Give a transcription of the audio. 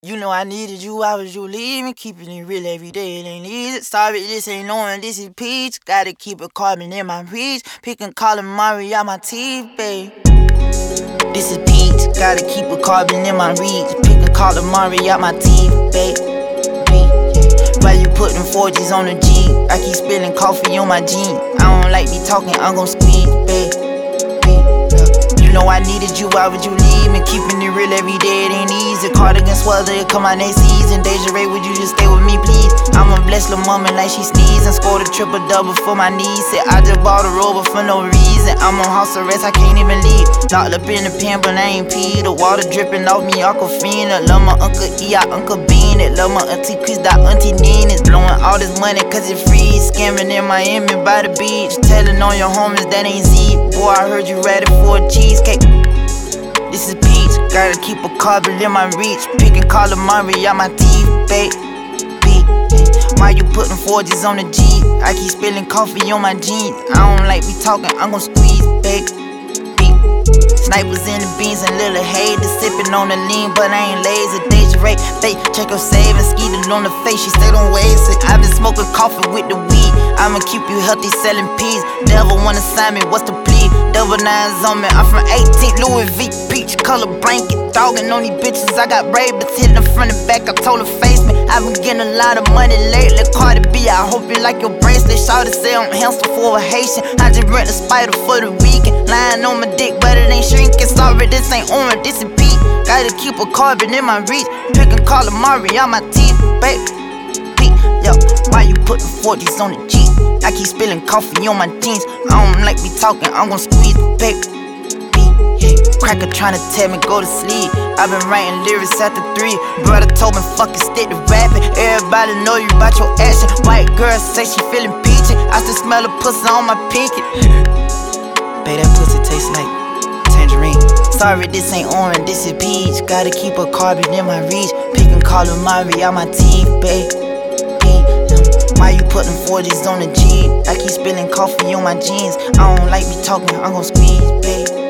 You know I needed you, why was you leaving? Keeping it real every day, it ain't easy. Sorry, this ain't knowing, this is peach. Gotta keep a carbon in my reach. Picking calamari out my teeth, babe. This is peach, gotta keep a carbon in my reach. Picking calamari out my teeth, babe. Why you putting 4Gs on the G? I keep spilling coffee on my jeans. I don't like me talking, I'm gon' squeeze, babe. You know I needed you, why would you leave me? Keeping it real every day, it ain't easy. Cardigans weather, it come out next season. Deja Ray, would you just stay with me, please? I'm a blessed little mama like she sneezing. Scored a triple-double for my niece. Said I just bought a rover for no reason. I'm on house arrest, I can't even leave. Locked up in the pen, but I ain't pee. The water dripping off me, Aquafina. Love my Uncle E, I Uncle Bean it. Love my Auntie Chris, that Auntie Nina's. Blowing all this money cause it free. Scamming in Miami by the beach. Telling on your homies that ain't Z. Boy, I heard you ready for a cheesecake. This is peach, gotta keep a carbon in my reach. Picking calamari out my teeth, babe. Why you putting 4Gs on the G? I keep spilling coffee on my jeans. I don't like me talking, I'm gon' squeeze, babe. Snipers in the beans and little haters. Sipping on the lean, but I ain't lazy. Deja Ray, fake, check her savings. Skeeted on the face, she stayed on waste it. I been smoking coffee with the weed. I'ma keep you healthy, selling peas. Devil wanna sign me, what's the plea? Double nines on me, I'm from 18th, Louis V, peach color blanket. Dogging on these bitches, I got ravens hitting the front and back, I told her face me. I been getting a lot of money lately, Cardi B, I hope you like your bracelet. Shawty say I'm handsome for a Haitian. I just rent a spider for the weekend. Lying on my dick, but it ain't shrinking. Sorry, this ain't orange, this is peach. Gotta keep a carbon in my reach. Picking calamari out my teeth, babe. Yo, why you putting 40s on the G? I keep spilling coffee on my jeans. I don't like me talking, I'm gon' squeeze, babe. Cracker tryna tell me go to sleep. I been writing lyrics after 3. Brother told me fucking stick to rapping. Everybody know you about your action. White girl say she feeling peachy. I still smell a pussy on my pinky. Babe, that pussy tastes like tangerine. Sorry, this ain't orange, this is peach. Gotta keep a carbon in my reach. Picking calamari out my teeth, babe. Why you putting 4Gs on the G? I keep spilling coffee on my jeans. I don't like me talking, I'm gon' squeeze, babe.